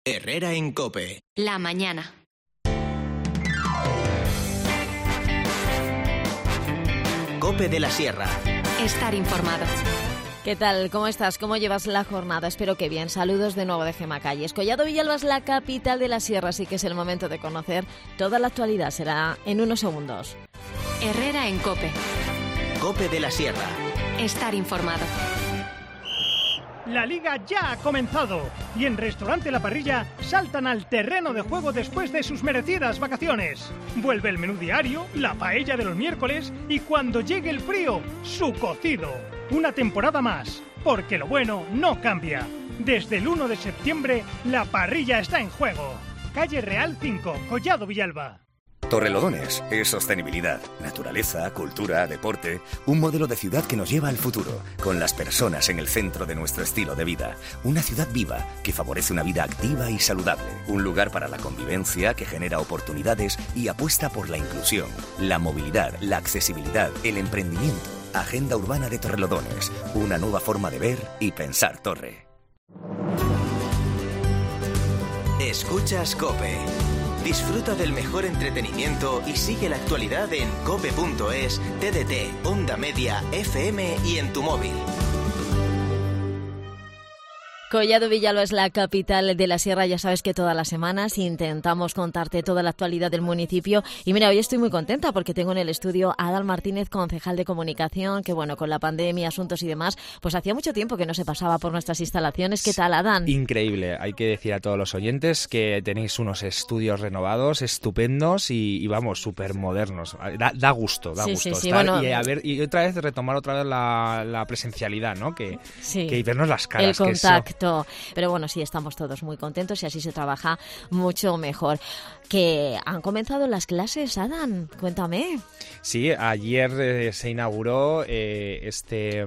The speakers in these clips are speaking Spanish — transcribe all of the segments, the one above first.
Herrera en COPE. La mañana. COPE de la Sierra. Estar informado. ¿Qué tal? ¿Cómo estás? ¿Cómo llevas la jornada? Espero que bien. Saludos de nuevo de Gema Calles. Collado Villalba es la capital de la Sierra, así que es el momento de conocer toda la actualidad. Será en unos segundos. Herrera en COPE. COPE de la Sierra. Estar informado. La Liga ya ha comenzado y en Restaurante La Parrilla saltan al terreno de juego después de sus merecidas vacaciones. Vuelve el menú diario, la paella de los miércoles y cuando llegue el frío, su cocido. Una temporada más, porque lo bueno no cambia. Desde el 1 de septiembre, La Parrilla está en juego. Calle Real 5, Collado Villalba. Torrelodones es sostenibilidad, naturaleza, cultura, deporte, un modelo de ciudad que nos lleva al futuro, con las personas en el centro de nuestro estilo de vida. Una ciudad viva que favorece una vida activa y saludable. Un lugar para la convivencia que genera oportunidades y apuesta por la inclusión, la movilidad, la accesibilidad, el emprendimiento. Agenda Urbana de Torrelodones, una nueva forma de ver y pensar Torre. Escuchas COPE. Disfruta del mejor entretenimiento y sigue la actualidad en cope.es, TDT, Onda Media, FM y en tu móvil. Collado Villalba es la capital de la Sierra. Ya sabes que todas las semanas intentamos contarte toda la actualidad del municipio. Y mira, hoy estoy muy contenta porque tengo en el estudio a Adán Martínez, concejal de comunicación, que bueno, con la pandemia, asuntos y demás, pues hacía mucho tiempo que no se pasaba por nuestras instalaciones. ¿Qué tal, Adán? Increíble. Hay que decir a todos los oyentes que tenéis unos estudios renovados, estupendos y vamos, súper modernos. Da gusto Sí, estar. Bueno, y otra vez retomar la presencialidad, ¿no? Que vernos las caras. El contacto. Pero bueno, sí, estamos todos muy contentos y así se trabaja mucho mejor. ¿Que han comenzado las clases, Adán? Cuéntame. Sí, ayer se inauguró este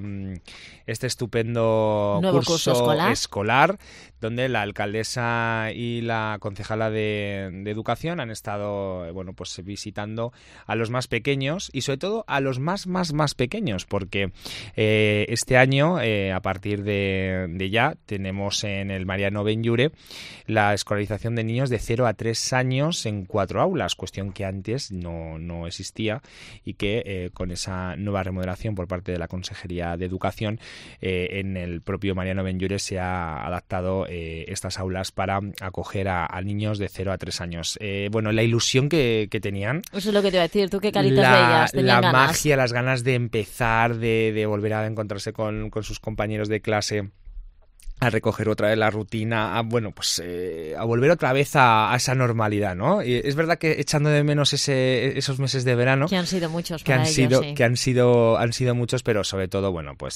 estupendo nuevo curso escolar, donde la alcaldesa y la concejala de Educación han estado pues visitando a los más pequeños y sobre todo a los más pequeños, porque este año, a partir de ya, tenemos en el Mariano Benlliure la escolarización de niños de 0 a 3 años en 4 aulas, cuestión que antes no existía y que con esa nueva remodelación por parte de la Consejería de Educación en el propio Mariano Benlliure se ha adaptado estas aulas para acoger a niños de 0 a 3 años. La ilusión que tenían. Eso es lo que te iba a decir. ¿Tú qué caritas veías? La ganas. magia, las ganas de empezar, de volver a encontrarse con sus compañeros de clase, a recoger otra vez la rutina, a volver otra vez a esa normalidad, ¿no? Y es verdad que echando de menos esos meses de verano, que han sido muchos que para han ellos, sido sí. que han sido muchos, pero sobre todo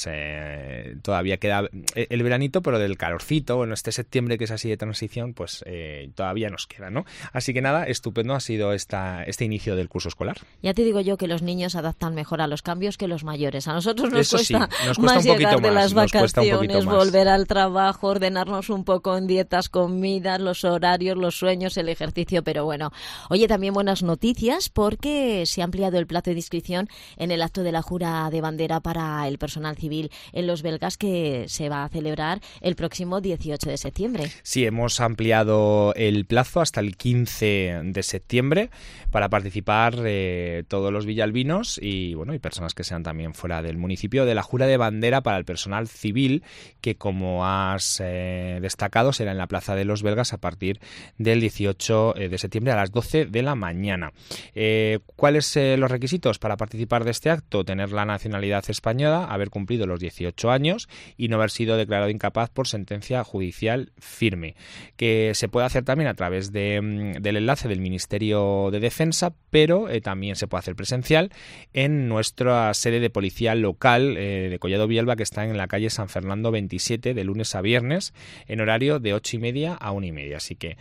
todavía queda el veranito, pero del calorcito, este septiembre que es así de transición, todavía nos queda, ¿no? Así que nada, estupendo ha sido este inicio del curso escolar. Ya te digo yo que los niños adaptan mejor a los cambios que los mayores. A nosotros nos cuesta más llegar de las nos cuesta un poquito vacaciones, más. volver al trabajo, ordenarnos un poco en dietas, comidas, los horarios, los sueños, el ejercicio, pero bueno. Oye, también buenas noticias porque se ha ampliado el plazo de inscripción en el acto de la jura de bandera para el personal civil en Los Belgas, que se va a celebrar el próximo 18 de septiembre. Sí, hemos ampliado el plazo hasta el 15 de septiembre para participar todos los villalbinos y personas que sean también fuera del municipio de la jura de bandera para el personal civil, que como has destacado será en la Plaza de los Belgas a partir del 18 de septiembre a las 12 de la mañana. ¿Cuáles los requisitos para participar de este acto? Tener la nacionalidad española, haber cumplido los 18 años y no haber sido declarado incapaz por sentencia judicial firme, que se puede hacer también a través del enlace del Ministerio de Defensa, pero también se puede hacer presencial en nuestra sede de policía local de Collado Villalba, que está en la calle San Fernando 27, de lunes a viernes, en horario de 8:30 a 1:30. Así que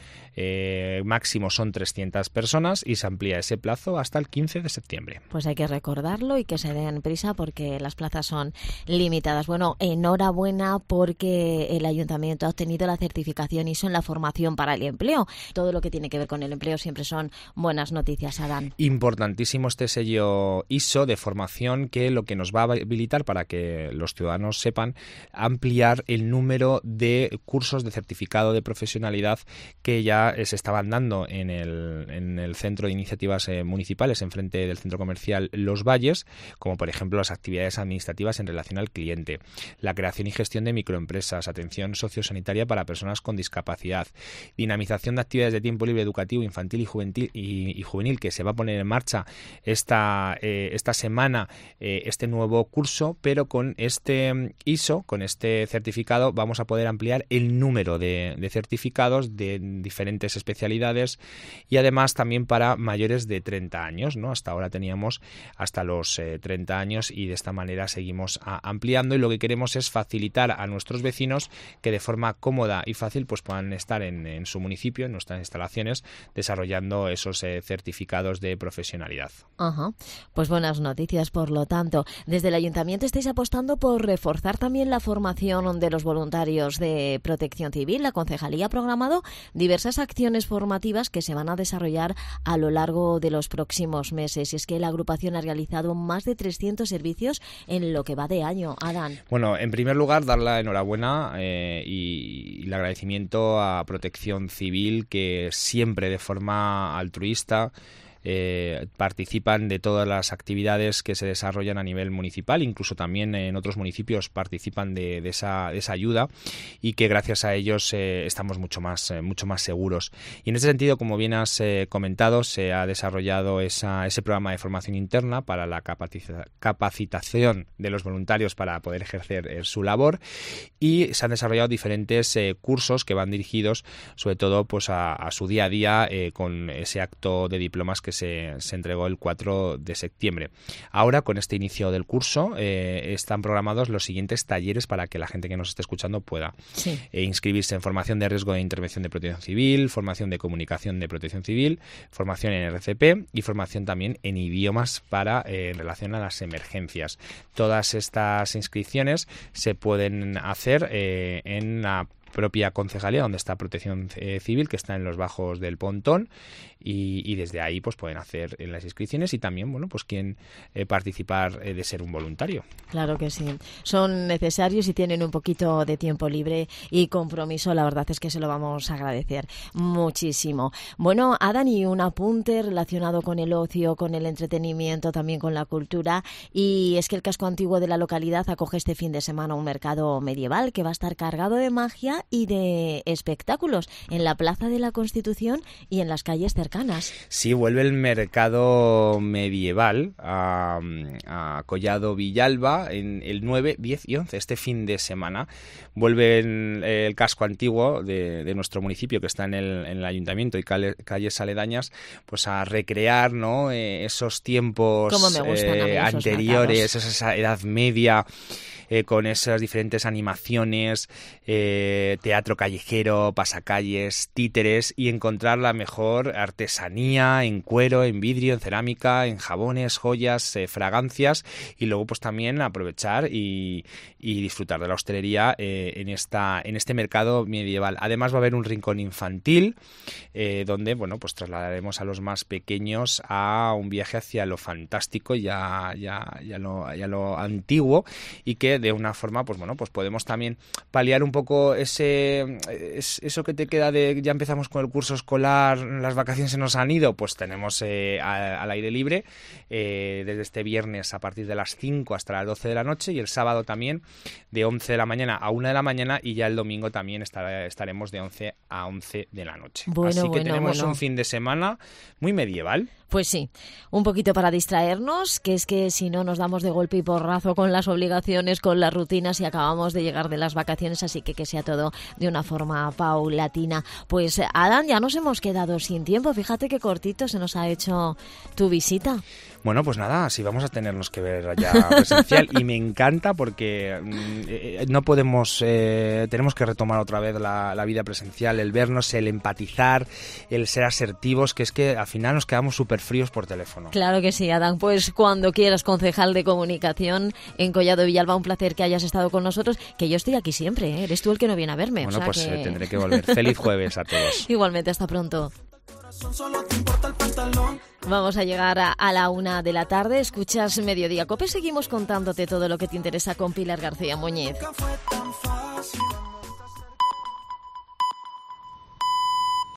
máximo son 300 personas y se amplía ese plazo hasta el 15 de septiembre. Pues hay que recordarlo y que se den prisa porque las plazas son limitadas. Bueno, enhorabuena porque el Ayuntamiento ha obtenido la certificación ISO en la formación para el empleo. Todo lo que tiene que ver con el empleo siempre son buenas noticias, Adán. Importantísimo este sello ISO de formación, que lo que nos va a habilitar para que los ciudadanos sepan ampliar el número número de cursos de certificado de profesionalidad que ya se estaban dando en el Centro de Iniciativas Municipales, enfrente del Centro Comercial Los Valles, como por ejemplo las actividades administrativas en relación al cliente, la creación y gestión de microempresas, atención sociosanitaria para personas con discapacidad, dinamización de actividades de tiempo libre educativo, infantil y juvenil, que se va a poner en marcha esta semana, este nuevo curso, pero con este ISO, con este certificado, vamos a poder ampliar el número de certificados de diferentes especialidades y además también para mayores de 30 años, ¿no? Hasta ahora teníamos hasta los 30 años y de esta manera seguimos ampliando, y lo que queremos es facilitar a nuestros vecinos que de forma cómoda y fácil pues puedan estar en su municipio, en nuestras instalaciones, desarrollando esos certificados de profesionalidad. Ajá. Pues buenas noticias, por lo tanto. Desde el Ayuntamiento estáis apostando por reforzar también la formación de los voluntarios de Protección Civil. La Concejalía ha programado diversas acciones formativas que se van a desarrollar a lo largo de los próximos meses. Y es que la agrupación ha realizado más de 300 servicios en lo que va de año. Adán. Bueno, en primer lugar, dar la enhorabuena y el agradecimiento a Protección Civil, que siempre de forma altruista participan de todas las actividades que se desarrollan a nivel municipal, incluso también en otros municipios participan de esa ayuda, y que gracias a ellos estamos mucho más seguros. Y en ese sentido, como bien has comentado, se ha desarrollado ese programa de formación interna para la capacitación de los voluntarios para poder ejercer su labor, y se han desarrollado diferentes cursos que van dirigidos sobre todo pues a su día a día, con ese acto de diplomas que se entregó el 4 de septiembre. Ahora, con este inicio del curso, están programados los siguientes talleres para que la gente que nos esté escuchando pueda inscribirse en formación de riesgo de intervención de Protección Civil, formación de comunicación de Protección Civil, formación en RCP y formación también en idiomas en relación a las emergencias. Todas estas inscripciones se pueden hacer en la propia concejalía donde está Protección Civil, que está en los bajos del Pontón, y desde ahí pues pueden hacer las inscripciones y también pues quieren participar de ser un voluntario. Claro que sí, son necesarios y tienen un poquito de tiempo libre y compromiso, la verdad es que se lo vamos a agradecer muchísimo. Bueno, Adán, y un apunte relacionado con el ocio, con el entretenimiento, también con la cultura, y es que el casco antiguo de la localidad acoge este fin de semana un mercado medieval que va a estar cargado de magia y de espectáculos en la Plaza de la Constitución y en las calles cercanas. Sí, vuelve el mercado medieval a Collado Villalba en el 9, 10 y 11, este fin de semana. Vuelve el casco antiguo de nuestro municipio, que está en el ayuntamiento y calles aledañas, pues a recrear, ¿no? Esos tiempos anteriores, esa Edad Media, con esas diferentes animaciones, teatro callejero, pasacalles, títeres, y encontrar la mejor artesanía en cuero, en vidrio, en cerámica, en jabones, joyas, fragancias, y luego pues también aprovechar y disfrutar de la hostelería en este mercado medieval. Además va a haber un rincón infantil donde pues trasladaremos a los más pequeños a un viaje hacia lo fantástico y a lo antiguo, y que de una forma pues podemos también paliar un poco eso que te queda de ya empezamos con el curso escolar, las vacaciones se nos han ido, pues tenemos al aire libre desde este viernes a partir de las 5 hasta las 12 de la noche, y el sábado también de 11 de la mañana a 1 de la mañana, y ya el domingo también estaremos de 11 a 11 de la noche. Así que tenemos un fin de semana muy medieval. Pues sí, un poquito para distraernos, que es que si no nos damos de golpe y porrazo con las obligaciones, con las rutinas, y acabamos de llegar de las vacaciones, así que sea todo de una forma paulatina. Pues Adán, ya nos hemos quedado sin tiempo, fíjate qué cortito se nos ha hecho tu visita. Bueno, pues nada, así vamos a tenernos que ver ya presencial, y me encanta porque no podemos, tenemos que retomar otra vez la vida presencial, el vernos, el empatizar, el ser asertivos, que es que al final nos quedamos súper fríos por teléfono. Claro que sí, Adán, pues cuando quieras, concejal de comunicación en Collado Villalba, un placer que hayas estado con nosotros, que yo estoy aquí siempre, eres tú el que no viene a verme. Bueno, o sea que... tendré que volver. Feliz jueves a todos. Igualmente, hasta pronto. Vamos a llegar a la 1 de la tarde. Escuchas Mediodía Cope. Seguimos contándote todo lo que te interesa con Pilar García Muñiz.